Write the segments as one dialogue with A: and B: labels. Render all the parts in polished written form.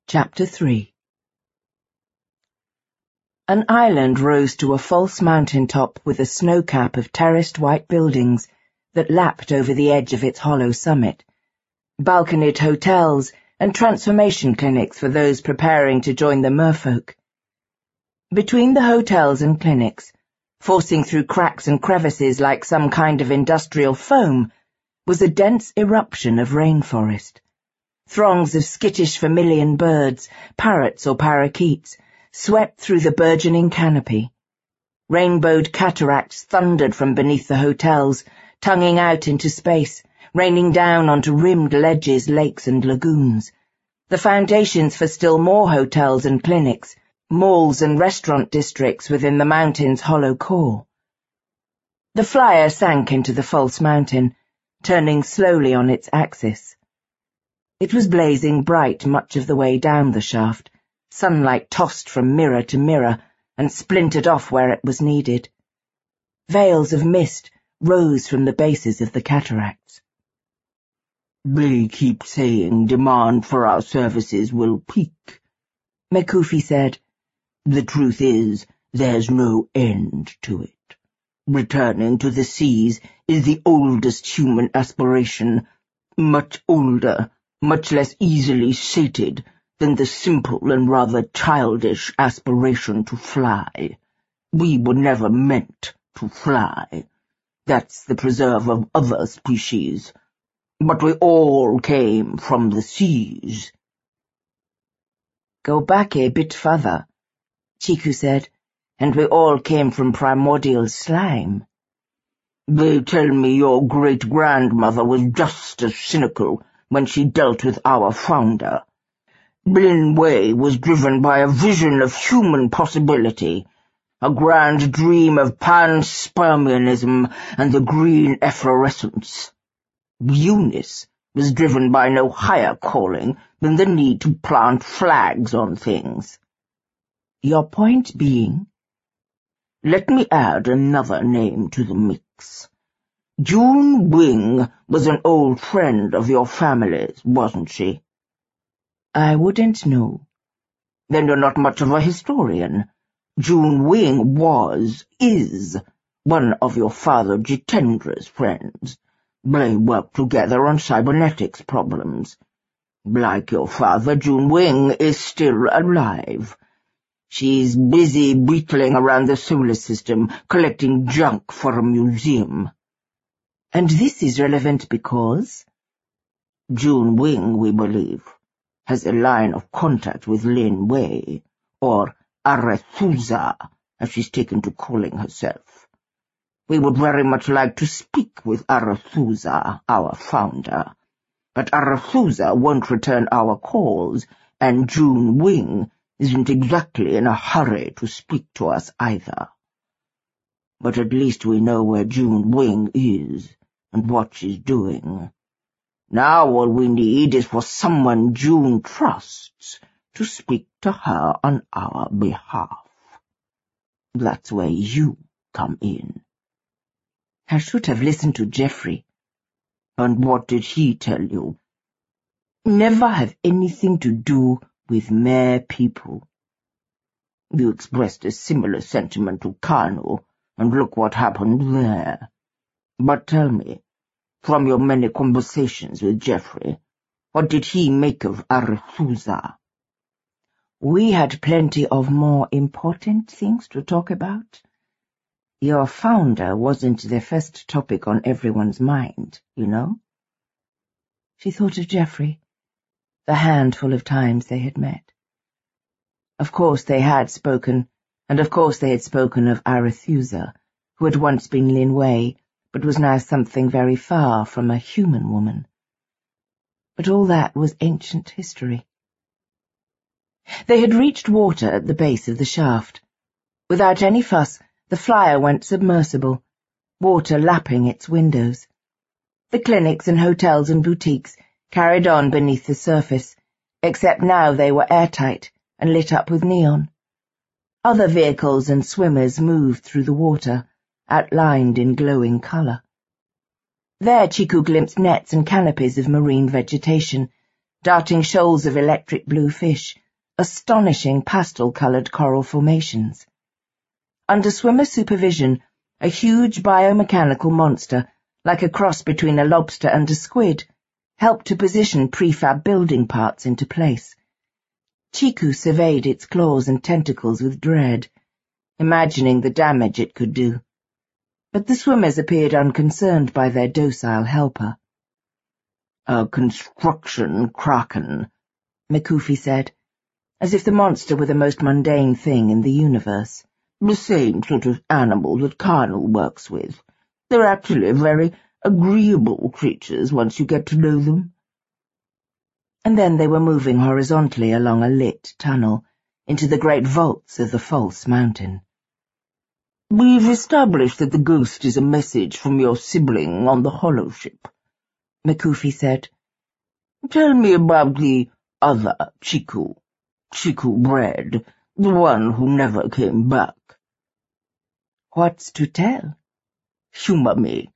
A: Chapter 3. An island rose to a false mountaintop with a snow-cap of terraced white buildings that lapped over the edge of its hollow summit, balconied hotels and transformation clinics for those preparing to join the merfolk. Between the hotels and clinics, forcing through cracks and crevices like some kind of industrial foam, was a dense eruption of rainforest. Throngs of skittish vermilion birds, parrots or parakeets, swept through the burgeoning canopy. Rainbowed cataracts thundered from beneath the hotels, tonguing out into space, raining down onto rimmed ledges, lakes and lagoons. The foundations for still more hotels and clinics, malls and restaurant districts within the mountain's hollow core. The flyer sank into the false mountain, turning slowly on its axis. It was blazing bright much of the way down the shaft, sunlight tossed from mirror to mirror and splintered off where it was needed. Veils of mist rose from the bases of the cataracts.
B: "They keep saying demand for our services will peak,"
A: Mekufi said.
B: "The truth is, there's no end to it. Returning to the seas is the oldest human aspiration, much older, much less easily sated than the simple and rather childish aspiration to fly. We were never meant to fly. That's the preserve of other species. But we all came from the seas."
A: "Go back a bit further," Chiku said, "and we all came from primordial slime."
B: "They tell me your great-grandmother was just as cynical when she dealt with our founder. Lin Wei was driven by a vision of human possibility, a grand dream of panspermianism and the green efflorescence. Eunice was driven by no higher calling than the need to plant flags on things."
A: "Your point being?"
B: "Let me add another name to the mix. June Wing was an old friend of your family's, wasn't she?"
A: "I wouldn't know."
B: "Then you're not much of a historian. June Wing is one of your father Jitendra's friends. They worked together on cybernetics problems. Like your father, June Wing is still alive. She's busy beetling around the solar system, collecting junk for a museum."
A: "And this is relevant because?"
B: "June Wing, we believe, has a line of contact with Lin Wei, or Arethusa, as she's taken to calling herself. We would very much like to speak with Arethusa, our founder, but Arethusa won't return our calls, and June Wing isn't exactly in a hurry to speak to us either. But at least we know where June Wing is and what she's doing. Now all we need is for someone June trusts to speak to her on our behalf. That's where you come in."
A: "I should have listened to Jeffrey."
B: "And what did he tell you?"
A: "Never have anything to do with mere people."
B: "You expressed a similar sentiment to Kano, and look what happened there. But tell me, from your many conversations with Jeffrey, what did he make of Arethusa?"
A: "We had plenty of more important things to talk about. Your founder wasn't the first topic on everyone's mind, you know." She thought of Jeffrey, the handful of times they had met. Of course they had spoken, and of course they had spoken of Arethusa, who had once been Lin Wei, but was now something very far from a human woman. But all that was ancient history. They had reached water at the base of the shaft. Without any fuss, the flyer went submersible, water lapping its windows. The clinics and hotels and boutiques carried on beneath the surface, except now they were airtight and lit up with neon. Other vehicles and swimmers moved through the water, outlined in glowing colour. There Chiku glimpsed nets and canopies of marine vegetation, darting shoals of electric blue fish, astonishing pastel-coloured coral formations. Under swimmer supervision, a huge biomechanical monster, like a cross between a lobster and a squid, helped to position prefab building parts into place. Chiku surveyed its claws and tentacles with dread, imagining the damage it could do. But the swimmers appeared unconcerned by their docile helper.
B: "A construction kraken,"
A: Mikufi said, as if the monster were the most mundane thing in the universe.
B: "The same sort of animal that Carnal works with. They're actually very agreeable creatures once you get to know them."
A: And then they were moving horizontally along a lit tunnel into the great vaults of the false mountain.
B: "We've established that the ghost is a message from your sibling on the holoship,"
A: Mikufi said.
B: "Tell me about the other Chiku Red, the one who never came back."
A: "What's to tell?"
B: "Humor me."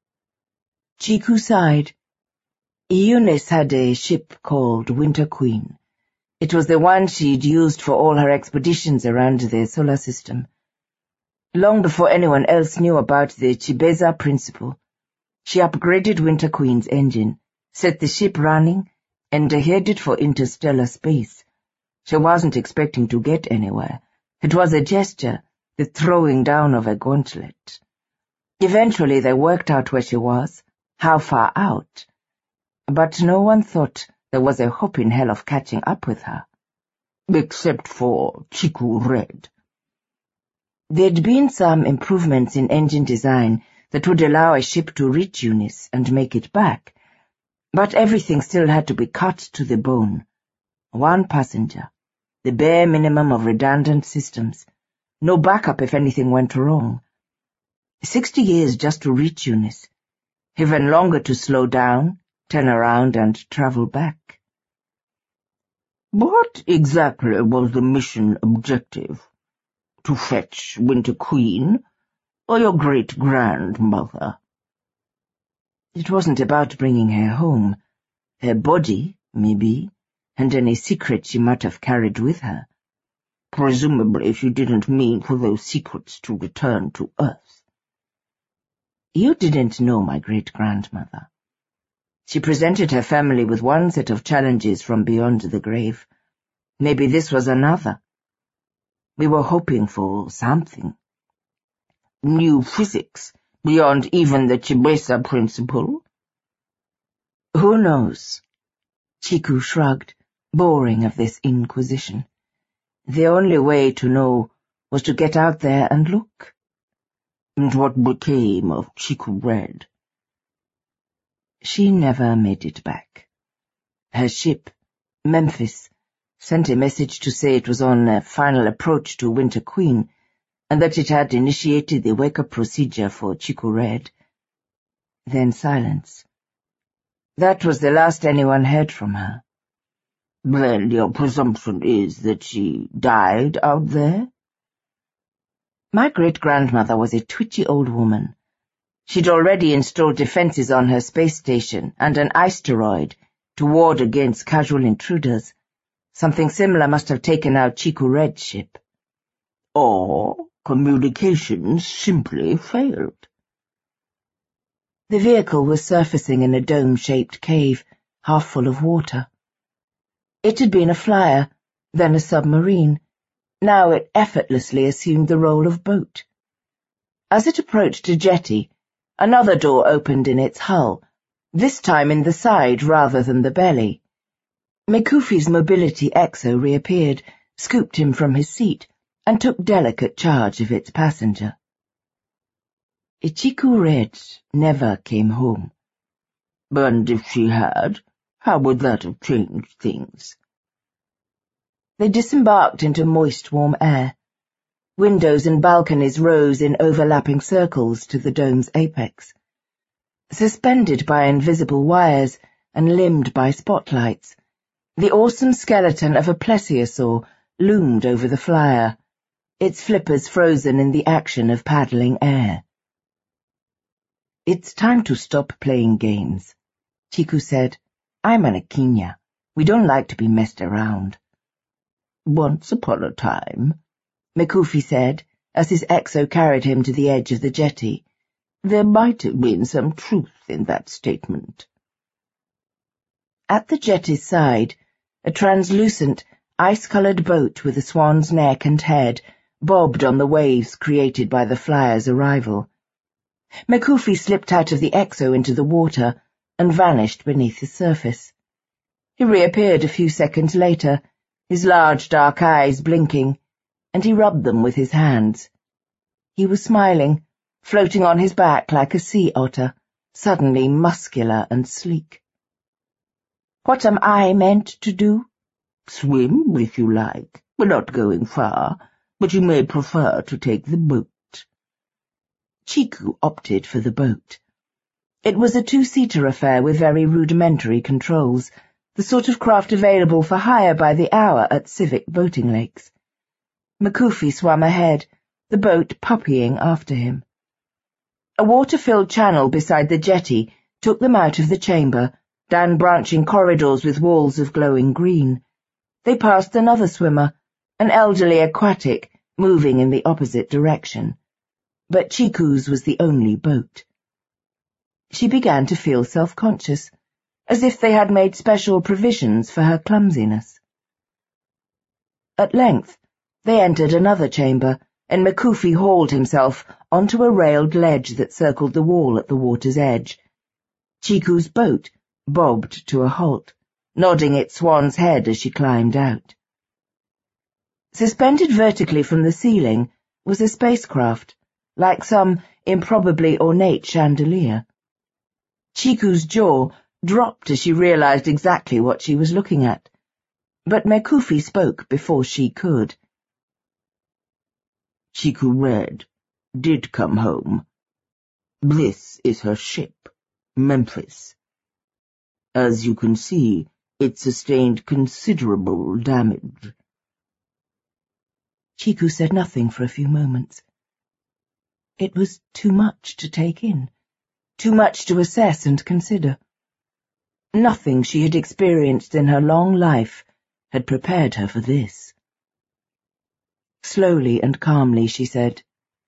A: Chiku sighed. Eunice had a ship called Winter Queen. It was the one she'd used for all her expeditions around the solar system. Long before anyone else knew about the Chibesa principle, she upgraded Winter Queen's engine, set the ship running, and headed for interstellar space. She wasn't expecting to get anywhere. It was a gesture, the throwing down of a gauntlet. Eventually they worked out where she was, how far out. But no one thought there was a hope in hell of catching up with her.
B: Except for Chiku Red.
A: There'd been some improvements in engine design that would allow a ship to reach Eunice and make it back, but everything still had to be cut to the bone. One passenger, the bare minimum of redundant systems, no backup if anything went wrong. 60 years just to reach Eunice, even longer to slow down, turn around and travel back.
B: "What exactly was the mission objective? To fetch Winter Queen, or your great-grandmother?"
A: It wasn't about bringing her home. Her body, maybe, and any secret she might have carried with her.
B: Presumably she didn't mean for those secrets to return to Earth.
A: You didn't know my great-grandmother. She presented her family with one set of challenges from beyond the grave. Maybe this was another. We were hoping for something.
B: New physics, beyond even the Chibesa principle?
A: Who knows? Chiku shrugged, boring of this inquisition. The only way to know was to get out there and look.
B: And what became of Chiku Red?
A: She never made it back. Her ship, Memphis, sent a message to say it was on a final approach to Winter Queen, and that it had initiated the wake-up procedure for Chiku Red. Then silence. That was the last anyone heard from her.
B: Then your presumption is that she died out there?
A: My great-grandmother was a twitchy old woman. She'd already installed defenses on her space station and an asteroid to ward against casual intruders. Something similar must have taken out Chiku Red's ship.
B: Or communications simply failed.
A: The vehicle was surfacing in a dome-shaped cave, half full of water. It had been a flyer, then a submarine. Now it effortlessly assumed the role of boat. As it approached a jetty, another door opened in its hull, this time in the side rather than the belly. Mikufi's mobility exo reappeared, scooped him from his seat, and took delicate charge of its passenger. Chiku Red never came home.
B: And if she had, how would that have changed things?
A: They disembarked into moist, warm air. Windows and balconies rose in overlapping circles to the dome's apex. Suspended by invisible wires and limned by spotlights, the awesome skeleton of a plesiosaur loomed over the flyer, its flippers frozen in the action of paddling air. It's time to stop playing games, Chiku said. I'm an Akinya. We don't like to be messed around."
B: "Once upon a time,"
A: Mikufi said, as his exo carried him to the edge of the jetty,
B: "there might have been some truth in that statement."
A: At the jetty's side, a translucent, ice-coloured boat with a swan's neck and head bobbed on the waves created by the flyer's arrival. Mikufi slipped out of the exo into the water and vanished beneath the surface. He reappeared a few seconds later, his large dark eyes blinking, and he rubbed them with his hands. He was smiling, floating on his back like a sea otter, suddenly muscular and sleek. "What am I meant to do?"
B: "Swim, if you like. We're not going far, but you may prefer to take the boat."
A: Chiku opted for the boat. It was a two-seater affair with very rudimentary controls, the sort of craft available for hire by the hour at civic boating lakes. Mikufi swam ahead, the boat puppying after him. A water-filled channel beside the jetty took them out of the chamber, down branching corridors with walls of glowing green. They passed another swimmer, an elderly aquatic, moving in the opposite direction. But Chiku's was the only boat. She began to feel self-conscious, as if they had made special provisions for her clumsiness. At length, they entered another chamber, and Mikufi hauled himself onto a railed ledge that circled the wall at the water's edge. Chiku's boat bobbed to a halt, nodding its swan's head as she climbed out. Suspended vertically from the ceiling was a spacecraft, like some improbably ornate chandelier. Chiku's jaw dropped as she realized exactly what she was looking at, but Mikufi spoke before she could.
B: "Chiku Red did come home. This is her ship, Memphis. As you can see, it sustained considerable damage."
A: Chiku said nothing for a few moments. It was too much to take in, too much to assess and consider. Nothing she had experienced in her long life had prepared her for this. Slowly and calmly she said,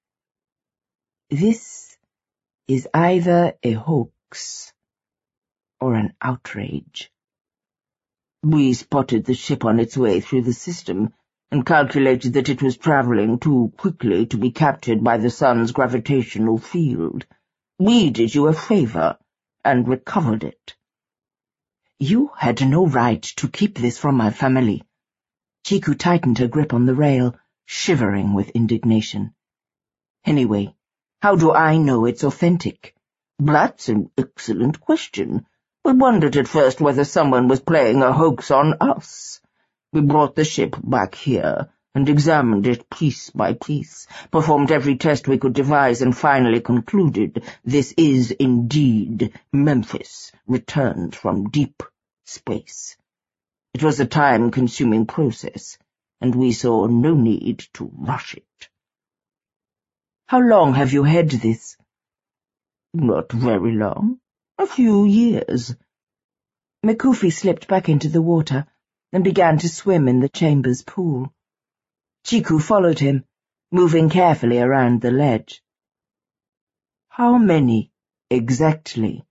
A: "This is either a hoax or an outrage."
B: "We spotted the ship on its way through the system and calculated that it was traveling too quickly to be captured by the sun's gravitational field. We did you a favor and recovered it."
A: "You had no right to keep this from my family." Chiku tightened her grip on the rail, shivering with indignation. "Anyway, how do I know it's authentic?"
B: "That's an excellent question. We wondered at first whether someone was playing a hoax on us. We brought the ship back here and examined it piece by piece, performed every test we could devise, and finally concluded this is indeed Memphis, returned from deep space. It was a time-consuming process, and we saw no need to rush it."
A: "How long have you had this?"
B: "Not very long. A few years."
A: Mikufi slipped back into the water and began to swim in the chamber's pool. Chiku followed him, moving carefully around the ledge. "How many, exactly?"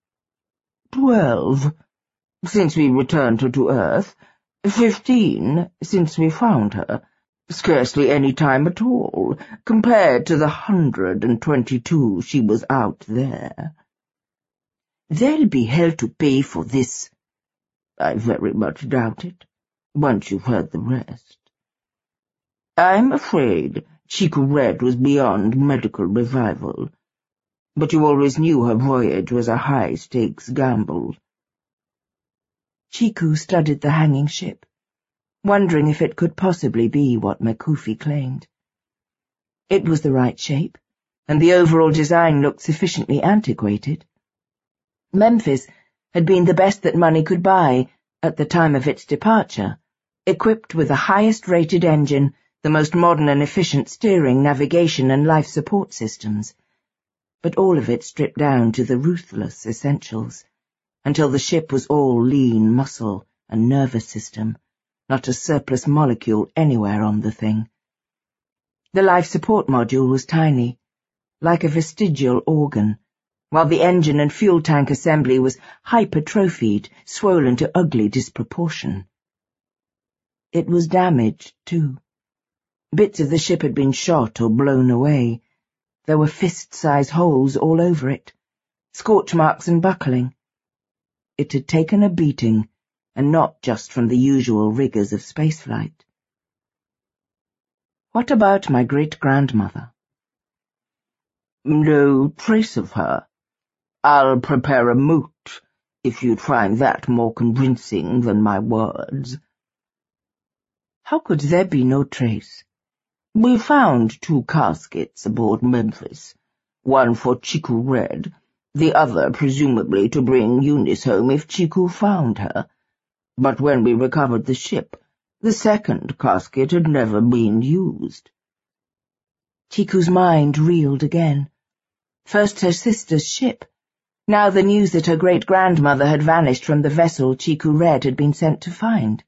B: 12, since we returned her to Earth. 15, since we found her. Scarcely any time at all, compared to the 122 she was out there."
A: "They'll be hell to pay for this."
B: "I very much doubt it, once you've heard the rest. I'm afraid Chiku Red was beyond medical revival, but you always knew her voyage was a high-stakes gamble."
A: Chiku studied the hanging ship, wondering if it could possibly be what Mikufi claimed. It was the right shape, and the overall design looked sufficiently antiquated. Memphis had been the best that money could buy at the time of its departure, equipped with the highest-rated engine, the most modern and efficient steering, navigation, and life support systems, but all of it stripped down to the ruthless essentials, until the ship was all lean muscle a nervous system, not a surplus molecule anywhere on the thing. The life support module was tiny, like a vestigial organ, while the engine and fuel tank assembly was hypertrophied, swollen to ugly disproportion. It was damaged, too. Bits of the ship had been shot or blown away. There were fist-sized holes all over it, scorch marks and buckling. It had taken a beating, and not just from the usual rigours of spaceflight. What about my great-grandmother?
B: No trace of her. I'll prepare a moot, if you'd find that more convincing than my words.
A: How could there be no trace?
B: We found 2 caskets aboard Memphis, one for Chiku Red, the other presumably to bring Eunice home if Chiku found her. But when we recovered the ship, the second casket had never been used.
A: Chiku's mind reeled again. First her sister's ship. Now the news that her great-grandmother had vanished from the vessel Chiku Red had been sent to find.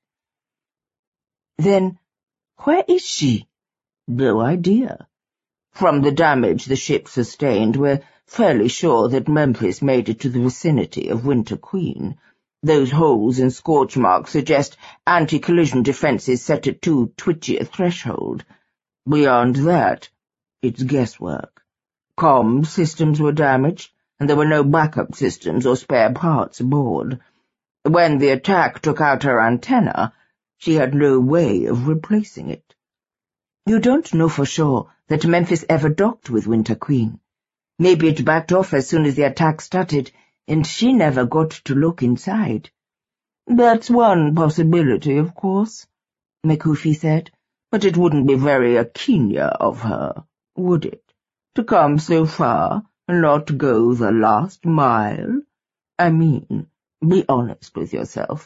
A: Then, where is she?
B: No idea. From the damage the ship sustained, we're fairly sure that Memphis made it to the vicinity of Winter Queen. Those holes and scorch marks suggest anti-collision defenses set at too twitchy a threshold. Beyond that, it's guesswork. Comm systems were damaged, and there were no backup systems or spare parts aboard. When the attack took out her antenna, she had no way of replacing it.
A: You don't know for sure that Memphis ever docked with Winter Queen. Maybe it backed off as soon as the attack started, and she never got to look inside.
B: That's one possibility, of course, Mekufi said, but it wouldn't be very Akinya of her, would it, to come so far and not go the last mile? I mean, be honest with yourself.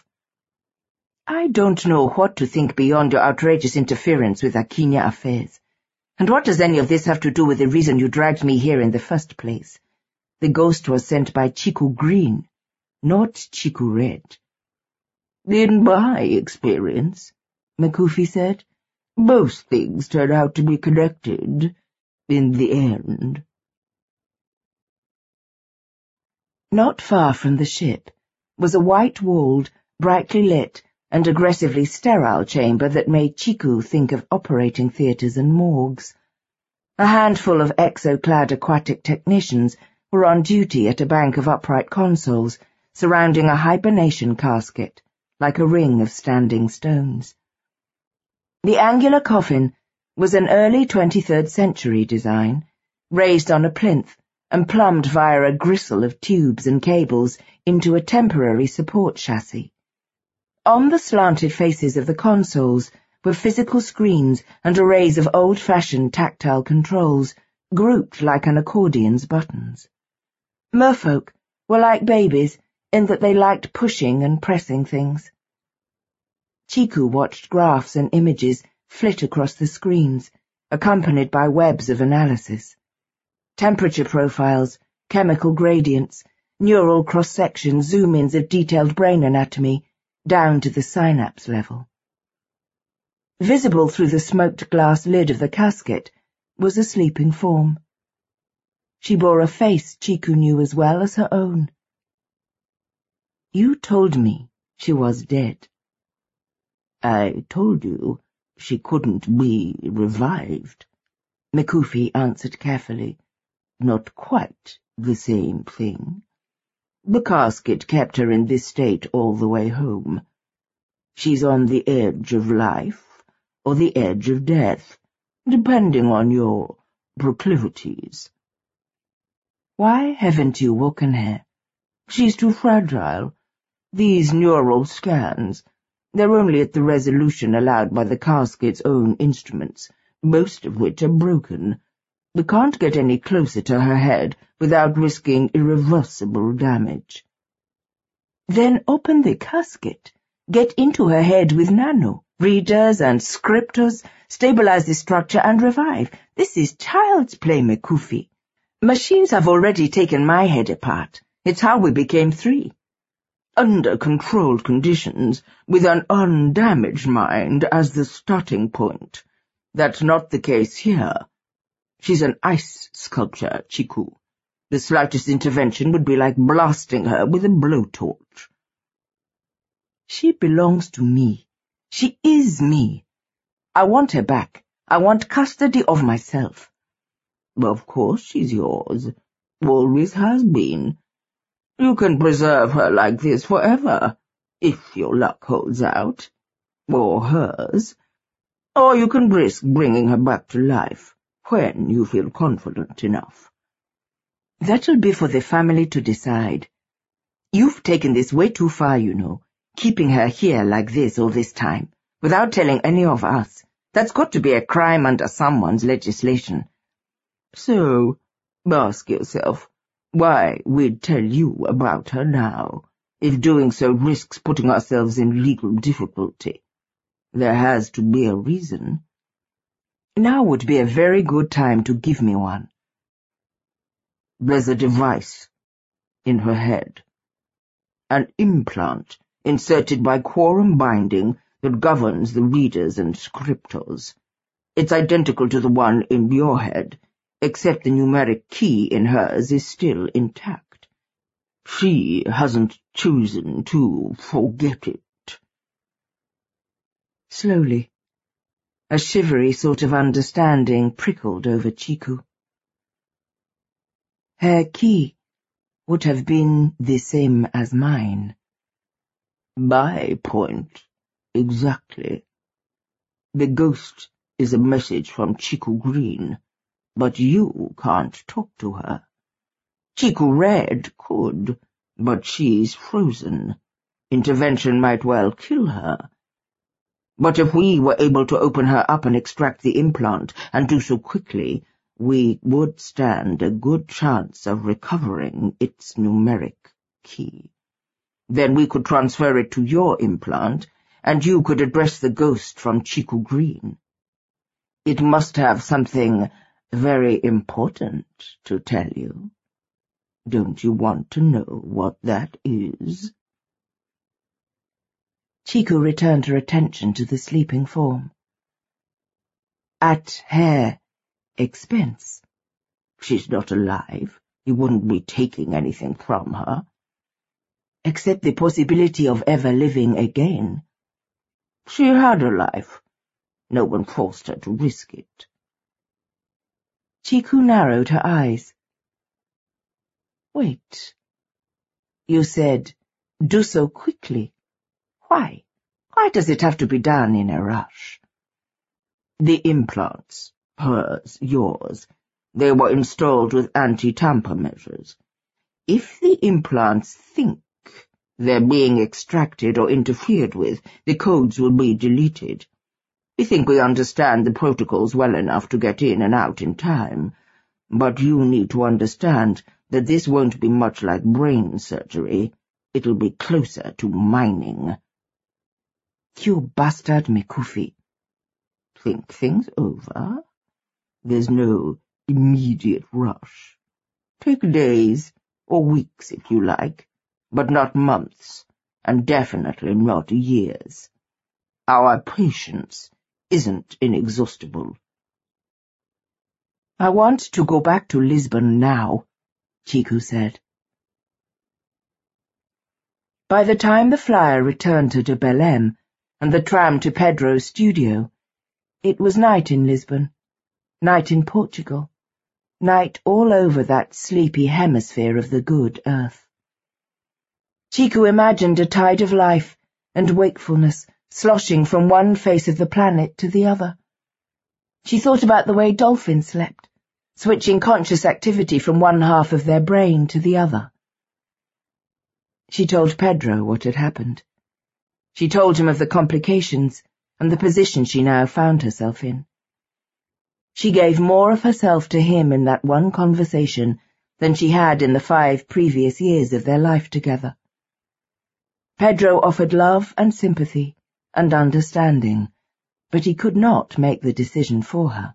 A: I don't know what to think beyond your outrageous interference with Akinya affairs. And what does any of this have to do with the reason you dragged me here in the first place? The ghost was sent by Chiku Green, not Chiku Red.
B: In my experience, Mekufi said, most things turn out to be connected in the end.
A: Not far from the ship was a white-walled, brightly lit, and aggressively sterile chamber that made Chiku think of operating theatres and morgues. A handful of exoclad aquatic technicians were on duty at a bank of upright consoles surrounding a hibernation casket, like a ring of standing stones. The angular coffin was an early 23rd century design, raised on a plinth and plumbed via a gristle of tubes and cables into a temporary support chassis. On the slanted faces of the consoles were physical screens and arrays of old-fashioned tactile controls, grouped like an accordion's buttons. Merfolk were like babies in that they liked pushing and pressing things. Chiku watched graphs and images flit across the screens, accompanied by webs of analysis. Temperature profiles, chemical gradients, neural cross-sections, zoom-ins of detailed brain anatomy, down to the synapse level. Visible through the smoked glass lid of the casket was a sleeping form. She bore a face Chiku knew as well as her own. You told me she was dead.
B: I told you she couldn't be revived, Mekufi answered carefully. Not quite the same thing. The casket kept her in this state all the way home. She's on the edge of life or the edge of death, depending on your proclivities.
A: Why haven't you woken her?
B: She's too fragile. These neural scans, they're only at the resolution allowed by the casket's own instruments, most of which are broken. We can't get any closer to her head without risking irreversible damage.
A: Then open the casket, get into her head with nano, readers and scriptors, stabilize the structure and revive. This is child's play, Mekufi. Machines have already taken my head apart. It's how we became 3.
B: under controlled conditions, with an undamaged mind as the starting point. That's not the case here. She's an ice sculpture, Chiku. The slightest intervention would be like blasting her with a blowtorch. She belongs to me. She is me. I want her back. I want custody of myself. Well, of course she's yours. Always has been. You can preserve her like this forever, if your luck holds out. Or hers. Or you can risk bringing her back to life, when you feel confident enough. That'll be for the family to decide. You've taken this way too far, you know, keeping her here like this all this time, without telling any of us. That's got to be a crime under someone's legislation. So, ask yourself, why we'd tell you about her now, if doing so risks putting ourselves in legal difficulty. There has to be a reason. Now would be a very good time to give me one. There's a device in her head. An implant inserted by quorum binding that governs the readers and scriptors. It's identical to the one in your head, except the numeric key in hers is still intact. She hasn't chosen to forget it. Slowly, a shivery sort of understanding prickled over Chiku. Her key would have been the same as mine. My point, exactly. The ghost is a message from Chiku Green, but you can't talk to her. Chiku Red could, but she's frozen. Intervention might well kill her. But if we were able to open her up and extract the implant, and do so quickly, we would stand a good chance of recovering its numeric key. Then we could transfer it to your implant, and you could address the ghost from Chiku Green. It must have something very important to tell you. Don't you want to know what that is? Chiku returned her attention to the sleeping form. At her expense. She's not alive. You wouldn't be taking anything from her. Except the possibility of ever living again. She had a life. No one forced her to risk it. Chiku narrowed her eyes. Wait. You said, do so quickly. Why? Why does it have to be done in a rush? The implants, hers, yours, they were installed with anti-tamper measures. If the implants think they're being extracted or interfered with, the codes will be deleted. We think we understand the protocols well enough to get in and out in time, but you need to understand that this won't be much like brain surgery. It'll be closer to mining. You bastard Mikufi. Think things over. There's no immediate rush. Take days or weeks if you like, but not months, and definitely not years. Our patience isn't inexhaustible. I want to go back to Lisbon now, Chiku said. By the time the flyer returned to de Belém and the tram to Pedro's studio, it was night in Lisbon, night in Portugal, night all over that sleepy hemisphere of the good earth. Chiku imagined a tide of life and wakefulness sloshing from one face of the planet to the other. She thought about the way dolphins slept, switching conscious activity from one half of their brain to the other. She told Pedro what had happened. She told him of the complications and the position she now found herself in. She gave more of herself to him in that one conversation than she had in the 5 previous years of their life together. Pedro offered love and sympathy and understanding, but he could not make the decision for her.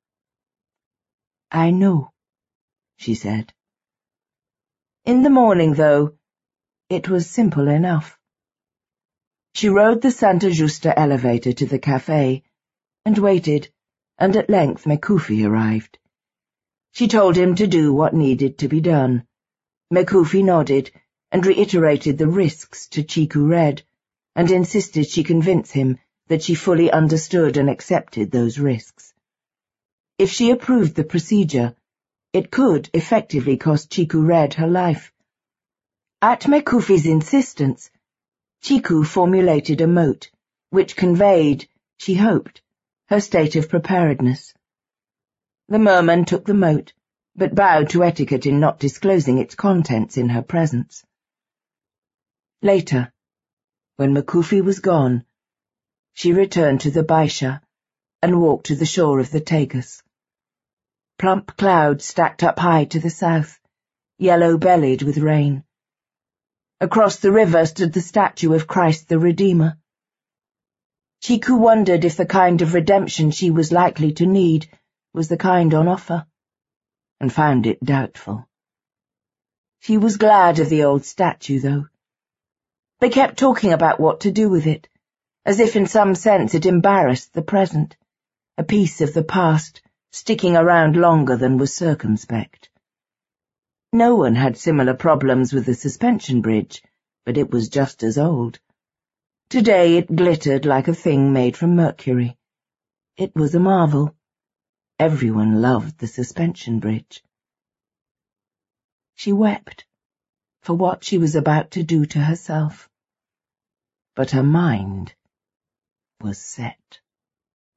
B: I know, she said. In the morning, though,
A: It was simple enough. She rode the Santa Justa elevator to the cafe and waited, and at length Mekufi arrived. She told him to do what needed to be done. Mekufi nodded and reiterated the risks to Chiku Red, and insisted she convince him that she fully understood and accepted those risks. If she approved the procedure, it could effectively cost Chiku Red her life. At Mekufi's insistence, Chiku formulated a mote, which conveyed, she hoped, her state of preparedness. The merman took the mote, but bowed to etiquette in not disclosing its contents in her presence. Later, when Mekufi was gone, she returned to the Baisha and walked to the shore of the Tagus. Plump clouds stacked up high to the south, yellow-bellied with rain. Across the river stood the statue of Christ the Redeemer. Chiku wondered if the kind of redemption she was likely to need was the kind on offer, and found it doubtful. She was glad of the old statue, though. They kept talking about what to do with it, as if in some sense it embarrassed the present, a piece of the past sticking around longer than was circumspect. No one had similar problems with the suspension bridge, but it was just as old. Today it glittered like a thing made from mercury. It was a marvel. Everyone loved the suspension bridge. She wept for what she was about to do to herself. But her mind was set.